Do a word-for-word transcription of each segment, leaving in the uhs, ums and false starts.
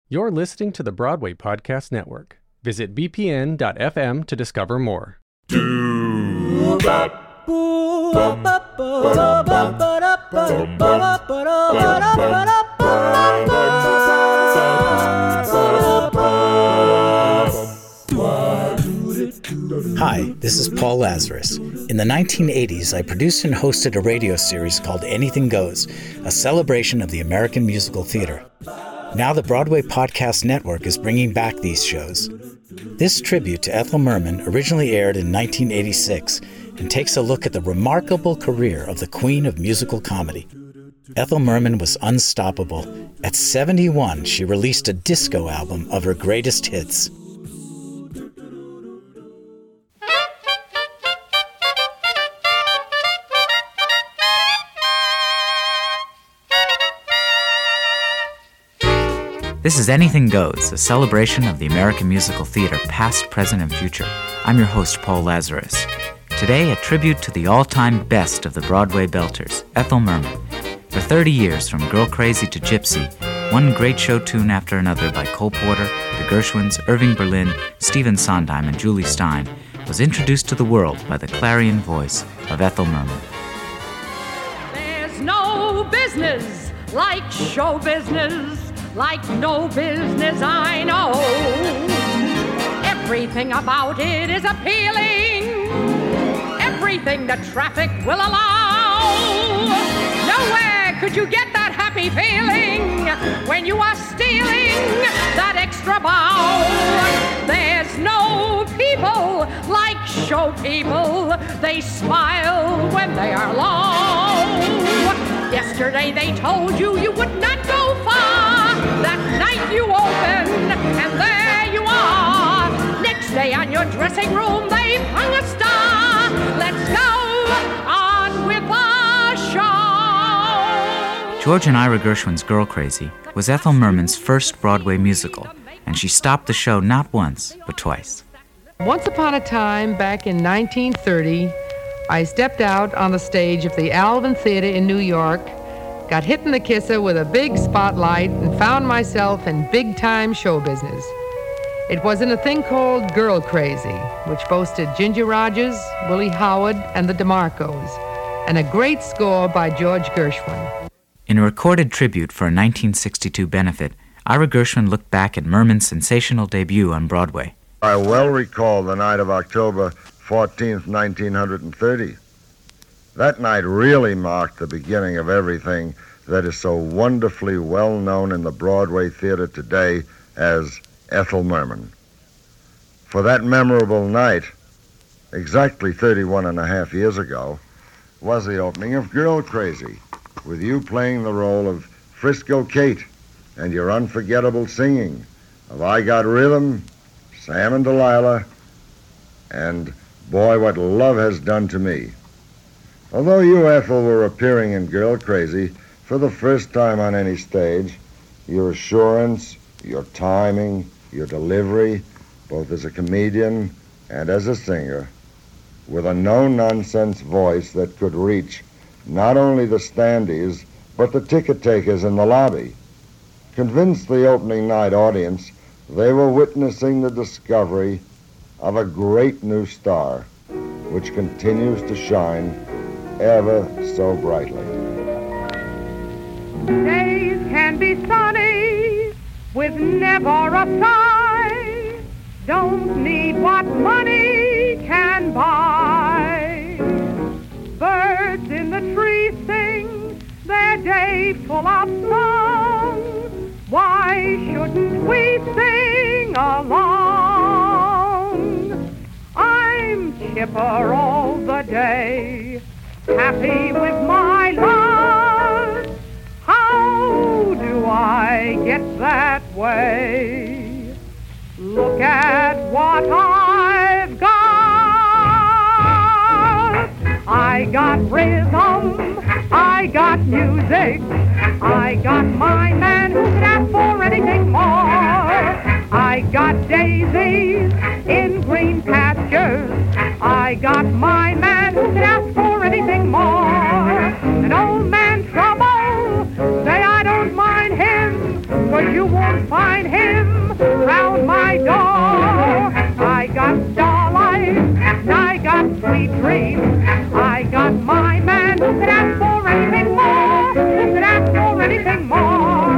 You're listening to the Broadway Podcast Network. Visit b p n dot f m to discover more. Hi, this is Paul Lazarus. In the nineteen eighties, I produced and hosted a radio series called Anything Goes, a celebration of the American musical theater. Now the Broadway Podcast Network is bringing back these shows. This tribute to Ethel Merman originally aired in nineteen eighty-six and takes a look at the remarkable career of the queen of musical comedy. Ethel Merman was unstoppable. At seventy-one, she released a disco album of her greatest hits. This is Anything Goes, a celebration of the American musical theater, past, present, and future. I'm your host, Paul Lazarus. Today, a tribute to the all-time best of the Broadway belters, Ethel Merman. For thirty years, from Girl Crazy to Gypsy, one great show tune after another by Cole Porter, the Gershwins, Irving Berlin, Stephen Sondheim, and Julie Stein was introduced to the world by the clarion voice of Ethel Merman. There's no business like show business, like no business I know. Everything about it is appealing, everything the traffic will allow. Nowhere could you get that happy feeling when you are stealing that extra bow. There's no people like show people, they smile when they are low. Yesterday they told you you would not go far. That night you open, and there you are. Next day on your dressing room, they've hung a star. Let's go on with the show. George and Ira Gershwin's Girl Crazy was Ethel Merman's first Broadway musical, and she stopped the show not once, but twice. Once upon a time, back in nineteen thirty, I stepped out on the stage of the Alvin Theater in New York, got hit in the kisser with a big spotlight, and found myself in big-time show business. It was in a thing called Girl Crazy, which boasted Ginger Rogers, Willie Howard, and the DeMarcos, and a great score by George Gershwin. In a recorded tribute for a nineteen sixty-two benefit, Ira Gershwin looked back at Merman's sensational debut on Broadway. I well recall the night of October fourteenth, nineteen thirty. That night really marked the beginning of everything that is so wonderfully well known in the Broadway theater today as Ethel Merman. For that memorable night, exactly thirty-one and a half years ago, was the opening of Girl Crazy, with you playing the role of Frisco Kate and your unforgettable singing of I Got Rhythm, Sam and Delilah, and Boy, What Love Has Done to Me. Although you, Ethel, were appearing in Girl Crazy for the first time on any stage, your assurance, your timing, your delivery, both as a comedian and as a singer, with a no-nonsense voice that could reach not only the standees, but the ticket-takers in the lobby, convinced the opening night audience they were witnessing the discovery of a great new star, which continues to shine ever so brightly. Days can be sunny with never a sigh. Don't need what money can buy. Birds in the trees sing their day full of song. Why shouldn't we sing along? I'm chipper all the day, happy with my love. How do I get that way? Look at what I've got. I got rhythm, I got music, I got my man who could ask for anything more. I got daisies in green pastures, I got my man who could ask for anything more. An old man trouble, say I don't mind him, 'cause you won't find him dream. I got my man who could ask for anything more, who could ask for anything more.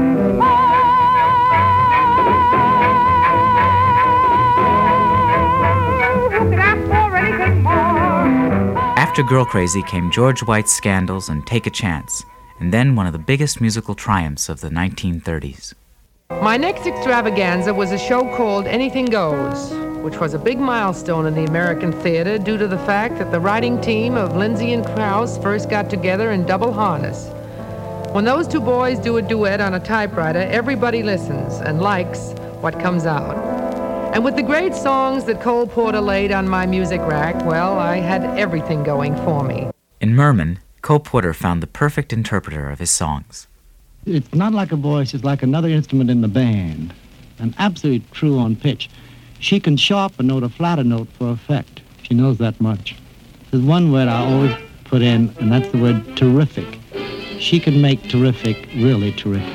Oh, who could ask for anything more. After Girl Crazy came George White's Scandals and Take a Chance, and then one of the biggest musical triumphs of the nineteen thirties. My next extravaganza was a show called Anything Goes, which was a big milestone in the American theater due to the fact that the writing team of Lindsay and Krause first got together in double harness. When those two boys do a duet on a typewriter, everybody listens and likes what comes out. And with the great songs that Cole Porter laid on my music rack, well, I had everything going for me. In Merman, Cole Porter found the perfect interpreter of his songs. It's not like a voice, it's like another instrument in the band. And absolutely true on pitch. She can sharp a note, a flatter note for effect. She knows that much. There's one word I always put in, and that's the word terrific. She can make terrific really terrific.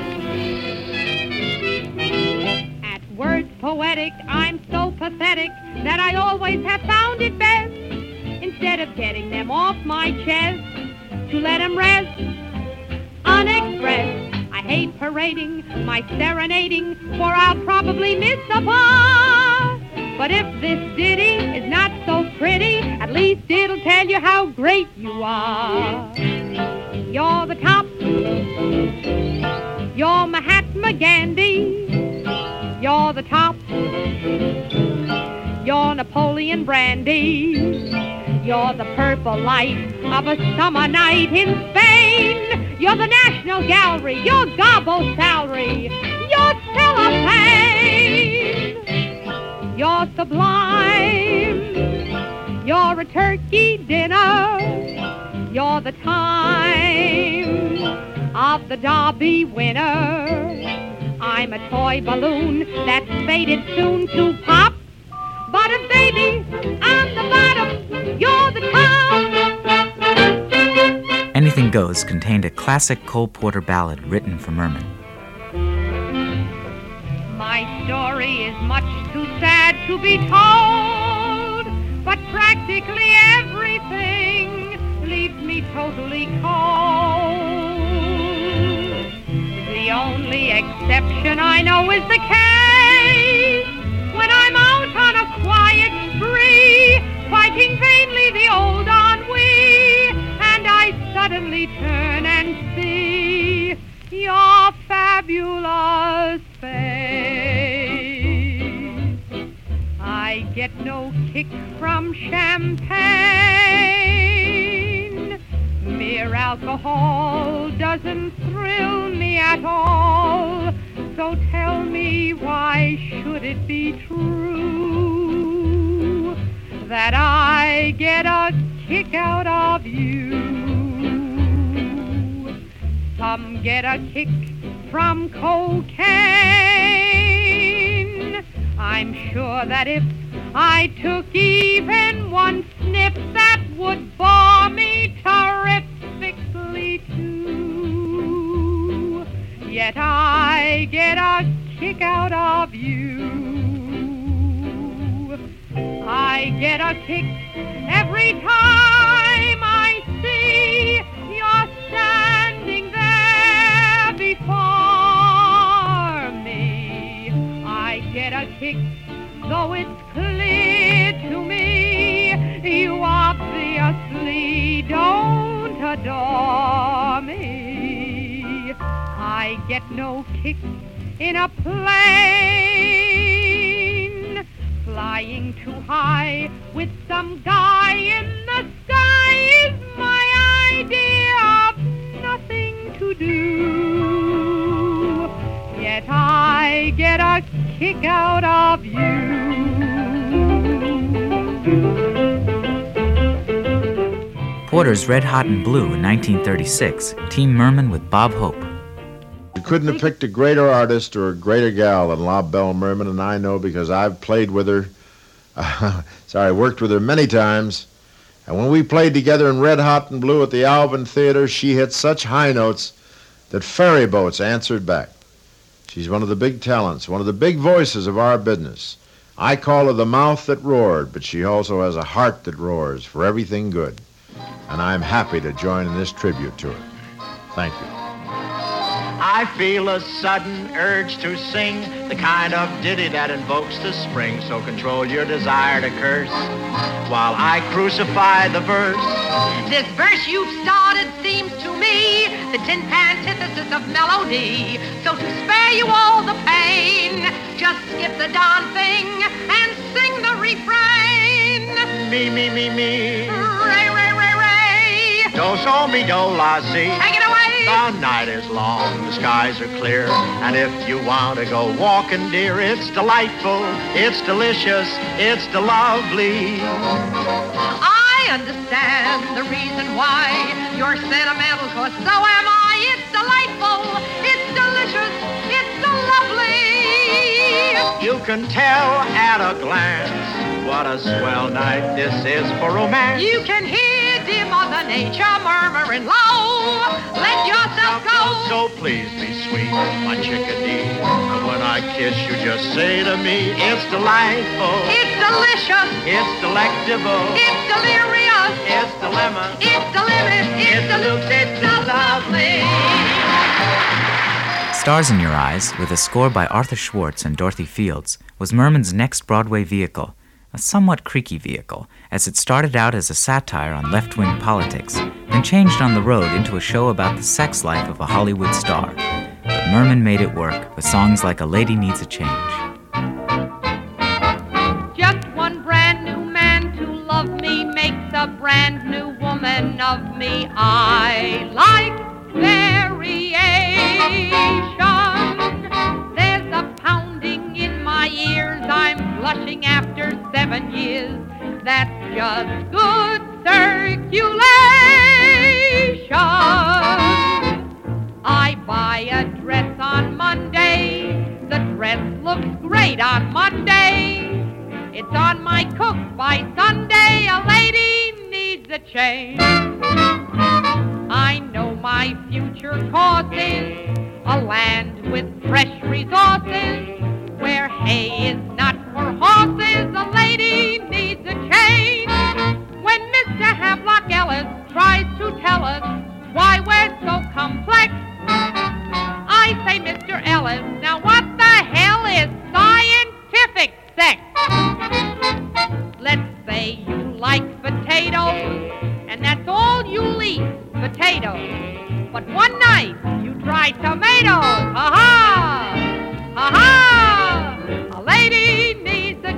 At words poetic, I'm so pathetic that I always have found it best, instead of getting them off my chest, to let them rest unexpressed. I hate parading my serenading, for I'll probably miss the bar. But if this ditty is not so pretty, at least it'll tell you how great you are. You're the top, you're Mahatma Gandhi, you're the top, you're Napoleon Brandy, you're the purple light of a summer night in Spain. You're the National Gallery, you're Garbo's salary, you're cellophane. You're sublime, you're a turkey dinner, you're the time of the Derby winner. I'm a toy balloon that's fated soon to pop, but a baby on the bottom, you're the top. Anything Goes contained a classic Cole Porter ballad written for Merman. My story is much too sad to be told, but practically everything leaves me totally cold. The only exception I know is the case when I'm out on a quiet spree, fighting vainly the old ennui, and I suddenly turn and see your fabulous face. I get no kick from champagne. Mere alcohol doesn't thrill me at all. So tell me, why should it be true that I get a kick out of you? Some get a kick from cocaine. I'm sure that if I took even one sniff, that would bore me terrifically too. Yet I get a kick out of you. I get a kick every time I see you're standing there before me. I get a kick, though it's clear to me you obviously don't adore me. I get no kick in a plane, flying too high with some guy in the sky is my idea of nothing to do. Yet I get a kick out of you. Porter's Red Hot and Blue in nineteen thirty-six, Team Merman with Bob Hope. You couldn't have picked a greater artist or a greater gal than La Belle Merman, and I know because I've played with her. Uh, sorry, worked with her many times. And when we played together in Red Hot and Blue at the Alvin Theater, she hit such high notes that ferry boats answered back. She's one of the big talents, one of the big voices of our business. I call her the mouth that roared, but she also has a heart that roars for everything good. And I'm happy to join in this tribute to her. Thank you. I feel a sudden urge to sing the kind of ditty that invokes the spring. So control your desire to curse while I crucify the verse. This verse you've started seems to me the tin antithesis of melody. So to spare you all the pain, just skip the darn thing and sing the refrain. Me, me, me, me. Ray, ray, ray, ray. Do, so, mi, do, la, si. Take it away. The night is long, the skies are clear, and if you want to go walking, dear, it's delightful, it's delicious, it's lovely. I understand the reason why you're sentimental, 'cause so am I. It's delightful, it's delicious, it's lovely. You can tell at a glance what a swell night this is for romance. You can hear dear Mother Nature murmuring low. Let yourself go. So please be sweet, my chickadee. And when I kiss you, just say to me, it's delightful. It's delicious. It's delectable. It's delirious. It's dilemma. It's delicious. It's deluxe. It's lovely. Stars in Your Eyes, with a score by Arthur Schwartz and Dorothy Fields, was Merman's next Broadway vehicle, a somewhat creaky vehicle, as it started out as a satire on left-wing politics, then changed on the road into a show about the sex life of a Hollywood star. But Merman made it work with songs like A Lady Needs a Change. Just one brand new man to love me makes a brand new woman of me. I like variation. There's a pounding in my ears. I'm blushing after seven years. That's just good circulation. I buy a dress on Monday. The dress looks great on Monday. It's on my cook by Sunday. A lady needs a change. I know my future course is a land with fresh resources, where hay is not for horses. A lady needs a change. When Mister Havelock Ellis tries to tell us why we're so complex, I say, Mister Ellis, now what the hell is scientific sex? Let's say you like potatoes, and that's all you'll eat, potatoes. But one night you try tomatoes. Ha-ha! Ha-ha! A lady needs a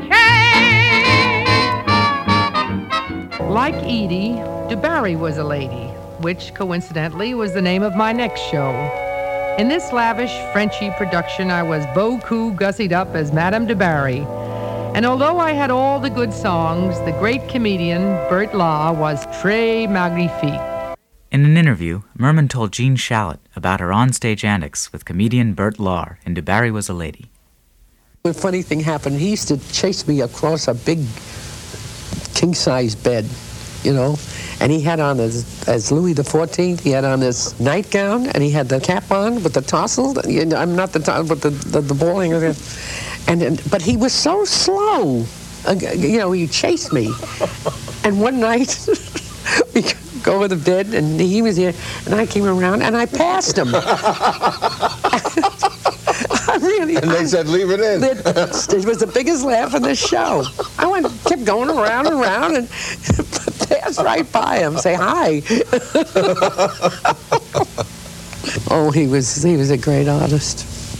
change. Like Edie, DuBarry was a lady, which coincidentally was the name of my next show. In this lavish Frenchy production, I was beaucoup gussied up as Madame DuBarry. And although I had all the good songs, the great comedian Bert Lahr was très magnifique. In an interview, Merman told Jean Shalit about her onstage antics with comedian Bert Lahr in DuBarry Was a Lady. A funny thing happened. He used to chase me across a big king-size bed, you know, and he had on, as, as Louis the fourteenth, he had on this nightgown, and he had the cap on with the tassel. I'm not the tassel, but the, the, the ball hanger. And, and But he was so slow. Uh, you know, he chased me. And one night, we go over the bed, and he was here, and I came around, and I passed him. I really, and they said, leave it in. It was the biggest laugh in the show. I went, kept going around and around, and passed right by him, say hi. Oh, he was, he was a great artist.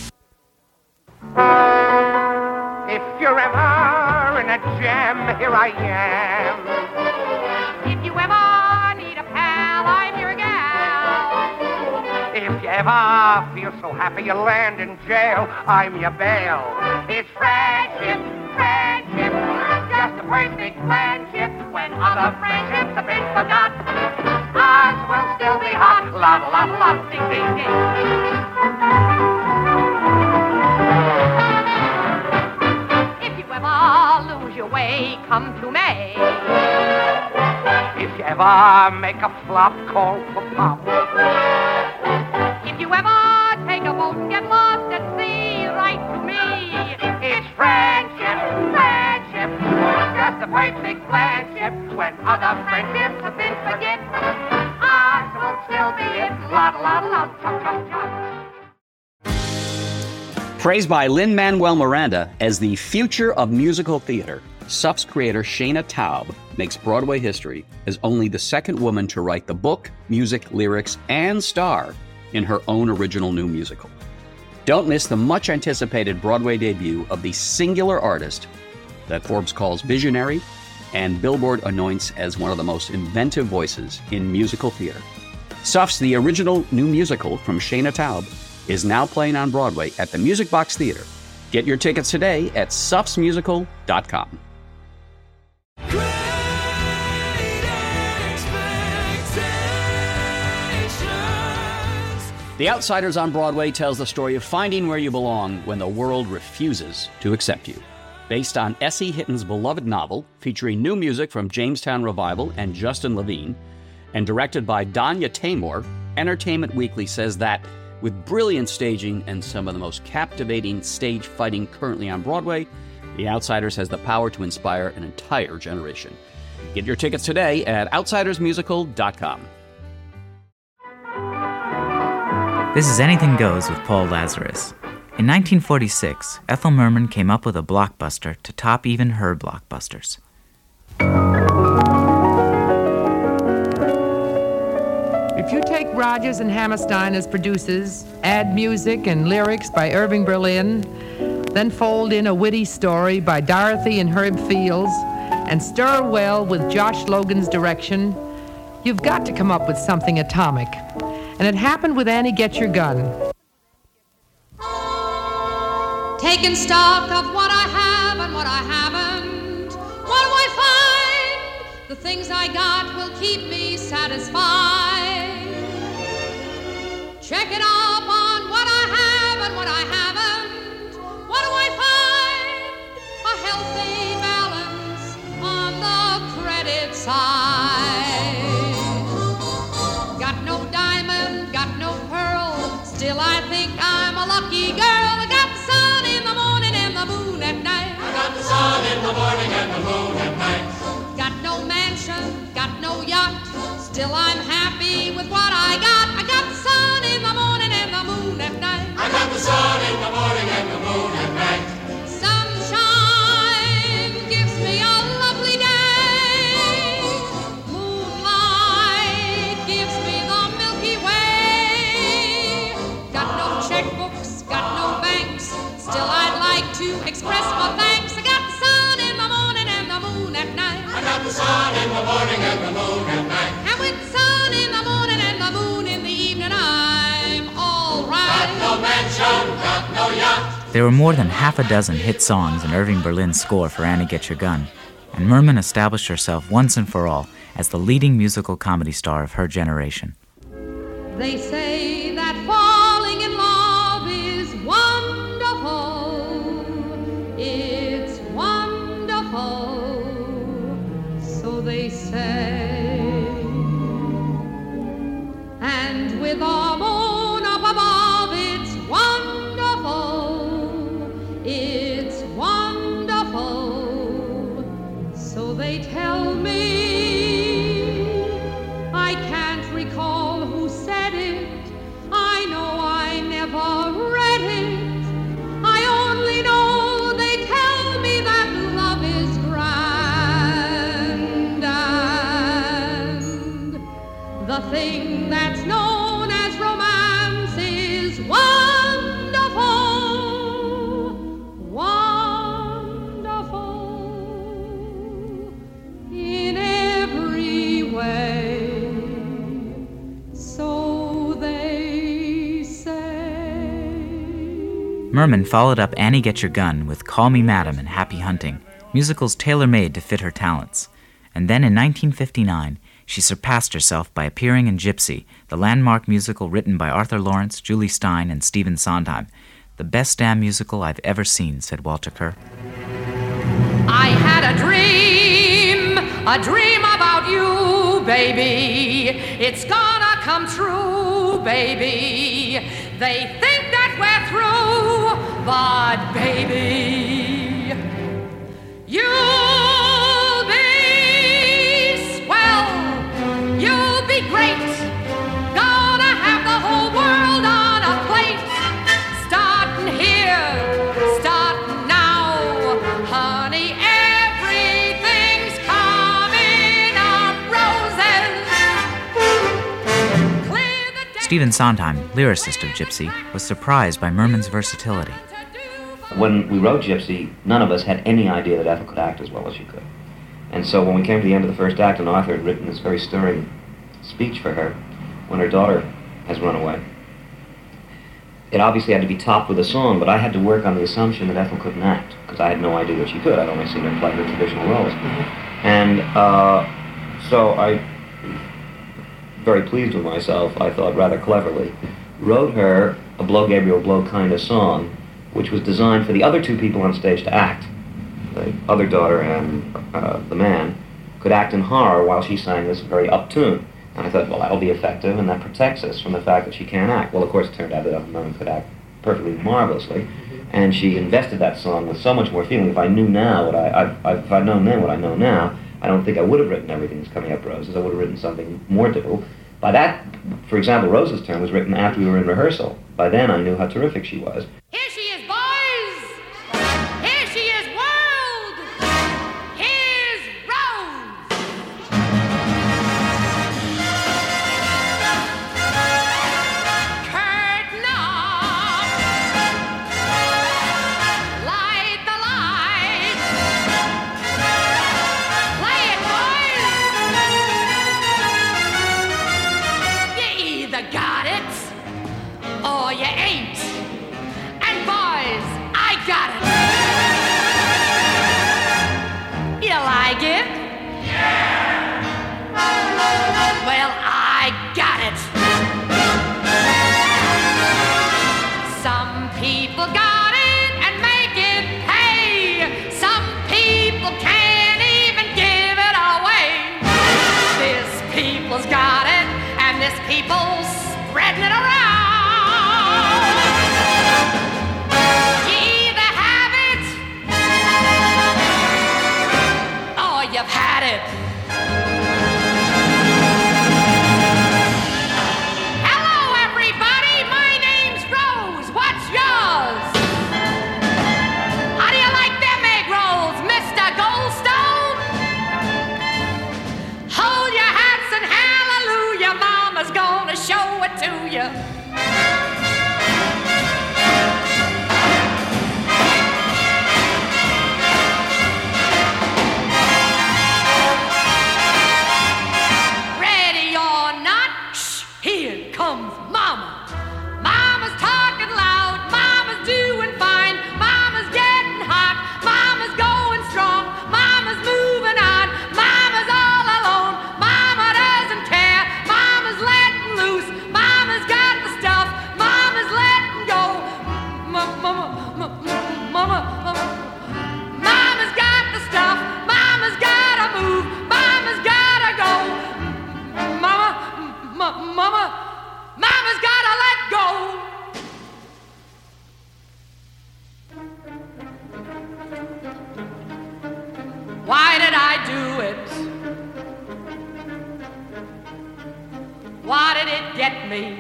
If you're ever in a jam, here I am. If you ever need a pal, I'm your gal. If you ever feel so happy you land in jail, I'm your bail. It's friendship, friendship, just a perfect friendship. When other friendships have been forgot, ours will still be hot. Love, love, love, ding, ding, ding. If you ever lose your way, come to me. If you ever make a flop, call for pop. If you ever take a boat and get lost at sea, write to me. It's friendship, friendship. the perfect friendship. When other friendships have been forget, ours will still be it. La la la, chum chum chum. Praised by Lin-Manuel Miranda as the future of musical theater, S U F's creator Shana Taub makes Broadway history as only the second woman to write the book, music, lyrics, and star in her own original new musical. Don't miss the much-anticipated Broadway debut of the singular artist that Forbes calls visionary and Billboard anoints as one of the most inventive voices in musical theater. S U F's The Original New Musical from Shana Taub is now playing on Broadway at the Music Box Theater. Get your tickets today at sufs musical dot com. The Outsiders on Broadway tells the story of finding where you belong when the world refuses to accept you. Based on S E Hitton's beloved novel, featuring new music from Jamestown Revival and Justin Levine, and directed by Danya Taymor, Entertainment Weekly says that, with brilliant staging and some of the most captivating stage fighting currently on Broadway, The Outsiders has the power to inspire an entire generation. Get your tickets today at outsiders musical dot com. This is Anything Goes with Paul Lazarus. In nineteen forty-six, Ethel Merman came up with a blockbuster to top even her blockbusters. If you take Rodgers and Hammerstein as producers, add music and lyrics by Irving Berlin, then fold in a witty story by Dorothy and Herb Fields, and stir well with Josh Logan's direction, you've got to come up with something atomic. And it happened with Annie Get Your Gun. Taking stock of what I have and what I haven't, what do I find? The things I got will keep me satisfied. Check it up on what I have and what I haven't, what do I find? A healthy balance on the credit side. Got no diamond, got no pearl, still I think I'm a lucky girl. I got the sun in the morning and the moon at night. I got the sun in the morning and the moon at night. Got no mansion, got no yacht, still I'm happy with what I got. I got the sun in the morning and the moon at night. I got the sun in the morning and the moon at night. Sunshine gives me a lovely day. Moonlight gives me the Milky Way. Got no checkbooks, got no banks, still I'd like to express my thanks. I got the sun in the morning and the moon at night. I got the sun in the morning and the moon at night. And with the sun in the morning and the moon in the evening, I'm all right. Got no mansion, got no yacht. There were more than half a dozen hit songs in Irving Berlin's score for Annie Get Your Gun, and Merman established herself once and for all as the leading musical comedy star of her generation. They say that falling in love is wonderful. It's wonderful, so they say. And with a moon up above, it's wonderful. It's wonderful, so they tell me. I can't recall who said it. I know I never read it. I only know they tell me that love is grand, and the thing that's known as romance is wonderful, wonderful in every way. So they say. Merman followed up Annie Get Your Gun with Call Me Madam and Happy Hunting, musicals tailor-made to fit her talents. And then in nineteen fifty-nine, she surpassed herself by appearing in Gypsy, the landmark musical written by Arthur Lawrence, Julie Stein, and Stephen Sondheim. The best damn musical I've ever seen, said Walter Kerr. I had a dream, a dream about you, baby. It's gonna come true, baby. They think that we're through, but baby, you'll Stephen Sondheim, lyricist of Gypsy, was surprised by Merman's versatility. When we wrote Gypsy, none of us had any idea that Ethel could act as well as she could. And so when we came to the end of the first act, and Arthur had written this very stirring speech for her when her daughter has run away, it obviously had to be topped with a song, but I had to work on the assumption that Ethel couldn't act, because I had no idea that she could. I'd only seen her play her traditional roles. Mm-hmm. And uh, so I, very pleased with myself, I thought rather cleverly, wrote her a Blow Gabriel Blow kind of song, which was designed for the other two people on stage to act. The other daughter and uh, the man could act in horror while she sang this very up tune. And I thought, well, that'll be effective, and that protects us from the fact that she can't act. Well, of course, it turned out that Ethel Merman could act perfectly marvelously, and she invested that song with so much more feeling. If I knew now what I, I, I if I'd known then what I know now, I don't think I would have written Everything That's Coming Up Roses. I would have written something more difficult. By that, for example, Rose's turn was written after we were in rehearsal. By then, I knew how terrific she was. Here she is, boys! Here she is, world! Here's Rose! Curtain up! Light the light! Play it, boys! You either got it, or you ain't. And boys, I got it. You like it? Yeah. Well, I got it. Some people got it and make it pay. Some people can't even give it away. This people's got it, and this people's spreading it around. You've had it. Hello, everybody. My name's Rose. What's yours? How do you like them egg rolls, Mister Goldstone? Hold your hats and hallelujah. Mama's gonna show it to you. Why did I do it? Why did it get me?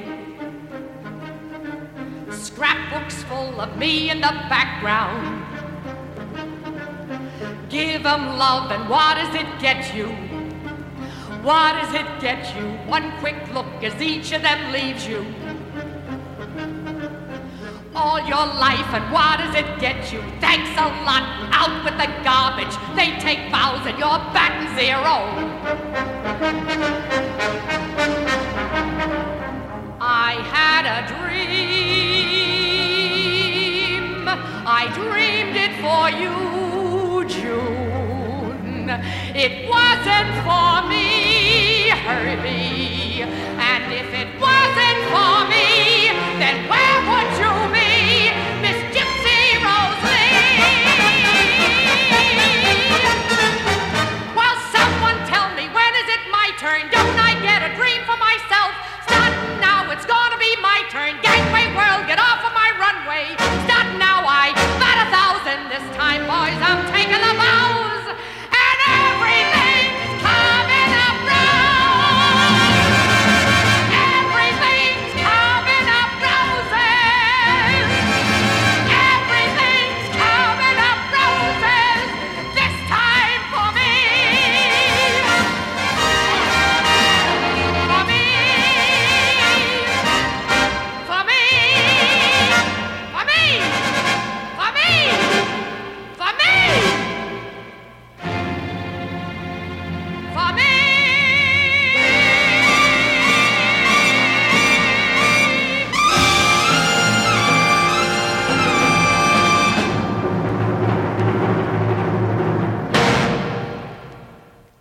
Scrapbooks full of me in the background. Give them love, and what does it get you? What does it get you? One quick look as each of them leaves you. All your life, and what does it get you? Thanks a lot, out with the garbage. They take vows and you're batting zero. I had a dream. I dreamed it for you, June. It wasn't for me, Herbie. And if it wasn't for me, then where would you be, Miss Gypsy Rose Lee? Well, someone tell me, when is it my turn? Don't I get a dream for myself? Starting now, it's gonna be my turn. Gangway world, get off of my runway. Starting now, I bat a thousand. This time, boys, I'm taking the vows. And everything's coming up rose. Everything's coming up roses.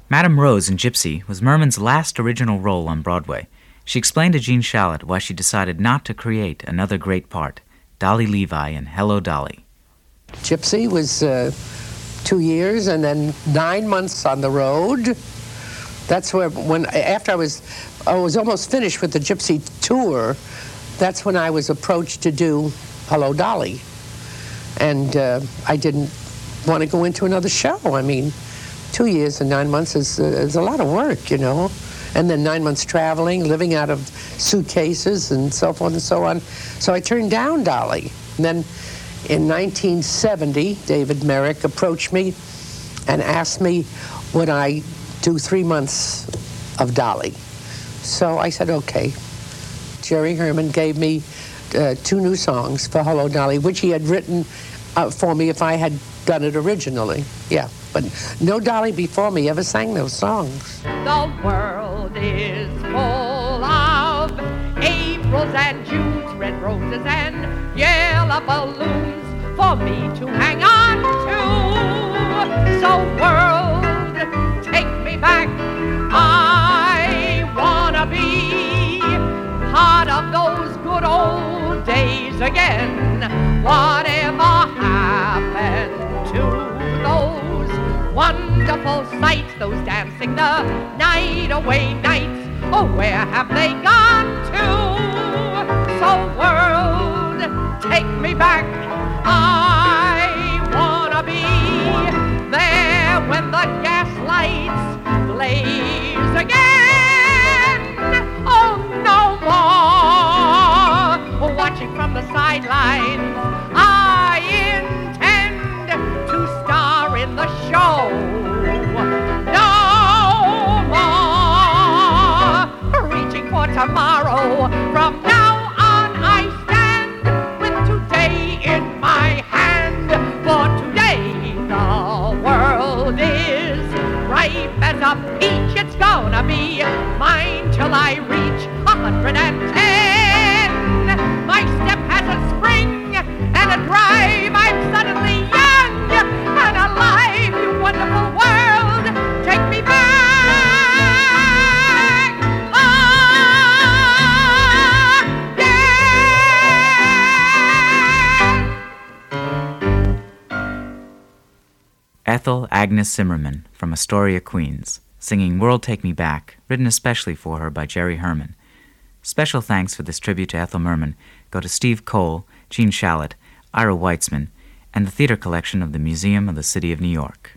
Madame Rose in Gypsy was Merman's last original role on Broadway. She explained to Gene Shalit why she decided not to create another great part, Dolly Levi in Hello, Dolly. Gypsy was uh, two years and then nine months on the road. That's where, when after I was, I was almost finished with the Gypsy tour, that's when I was approached to do Hello, Dolly. And uh, I didn't want to go into another show. I mean, two years and nine months is, uh, is a lot of work, you know. And then nine months traveling, living out of suitcases and so forth and so on. So I turned down Dolly. And then in nineteen seventy, David Merrick approached me and asked me, would I do three months of Dolly? So I said, okay. Jerry Herman gave me uh, two new songs for Hello, Dolly, which he had written uh, for me if I had done it originally. Yeah, but no Dolly before me ever sang those songs. The world is full of Aprils and Junes, red roses and yellow balloons for me to hang on to. So world, take me back. I wanna be part of those good old days again. Whatever happened to those wonderful sights, those dancing the night away nights? Oh, where have they gone to? So world, take me back. I wanna be there when the gas lights blaze again. Oh, no more watching from the sidelines. I intend to star in the show. No more reaching for tomorrow. From now on I stand with today in my hand. For today the world is ripe as a peach. It's gonna be mine till I reach a hundred and ten. My step has a spring and a drive. I'm suddenly young and alive. You wonderful world, take me back. Ethel Agnes Zimmerman from Astoria, Queens, singing World Take Me Back, written especially for her by Jerry Herman. Special thanks for this tribute to Ethel Merman go to Steve Cole, Gene Shalit, Ira Weitzman, and the theater collection of the Museum of the City of New York.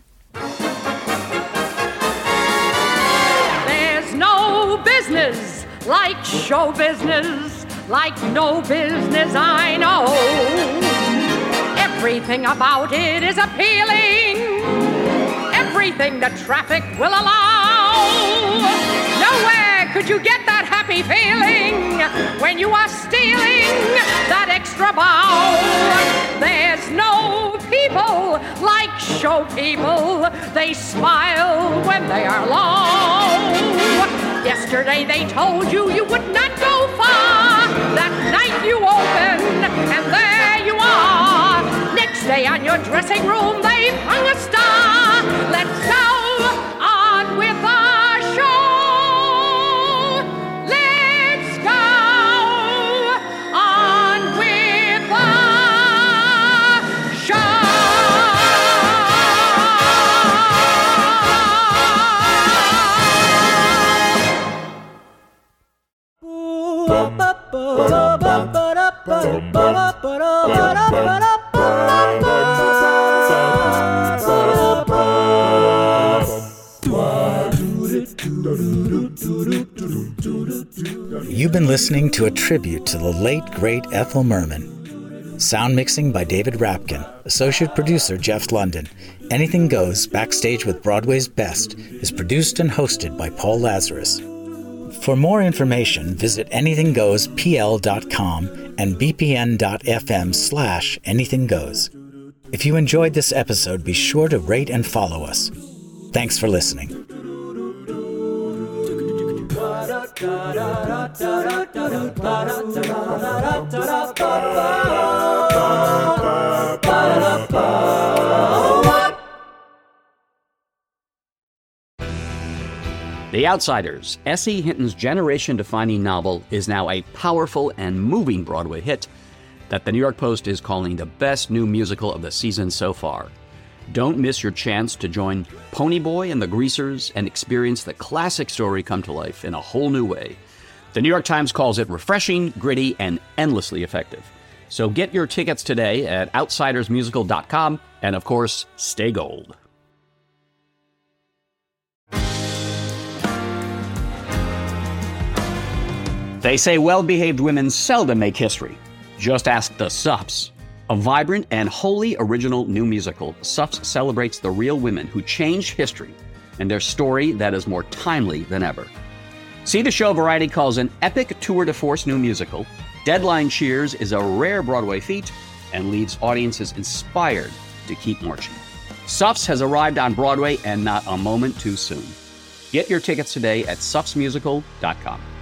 There's no business like show business, like no business I know. Everything about it is appealing, everything the traffic will allow. Nowhere could you get that happy feeling when you are stealing that extra bow. There's no people like show people. They smile when they are low. Yesterday they told you you would not go far. That night you open and there you are. Next day on your dressing room they've hung a star. Let's go on with our show. Let's go on with our show. You've been listening to a tribute to the late, great Ethel Merman. Sound mixing by David Rapkin. Associate producer Jeff London. Anything Goes, Backstage with Broadway's Best is produced and hosted by Paul Lazarus. For more information, visit anything goes p l dot com and b p n dot f m slash anything goes. If you enjoyed this episode, be sure to rate and follow us. Thanks for listening. The Outsiders, S E. Hinton's generation-defining novel, is now a powerful and moving Broadway hit that the New York Post is calling the best new musical of the season so far. Don't miss your chance to join Ponyboy and the Greasers and experience the classic story come to life in a whole new way. The New York Times calls it refreshing, gritty, and endlessly effective. So get your tickets today at outsiders musical dot com, and of course, stay gold. They say well-behaved women seldom make history. Just ask the Suffs. A vibrant and wholly original new musical, Suffs celebrates the real women who changed history and their story that is more timely than ever. See the show Variety calls an epic tour de force new musical. Deadline cheers is a rare Broadway feat and leaves audiences inspired to keep marching. Suffs has arrived on Broadway and not a moment too soon. Get your tickets today at suffs musical dot com.